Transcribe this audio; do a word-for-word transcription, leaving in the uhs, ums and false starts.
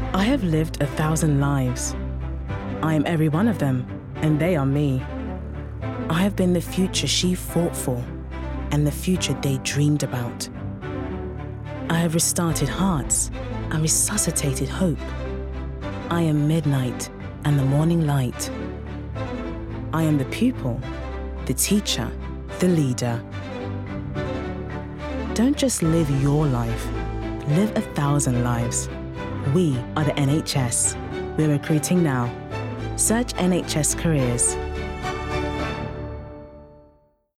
I have lived a thousand lives. I am every one of them, and they are me. I have been the future she fought for, and the future they dreamed about. I have restarted hearts and resuscitated hope. I am midnight and the morning light. I am the pupil, the teacher, the leader. Don't just live your life, live a thousand lives. We are the N H S. We're recruiting now. Search N H S Careers.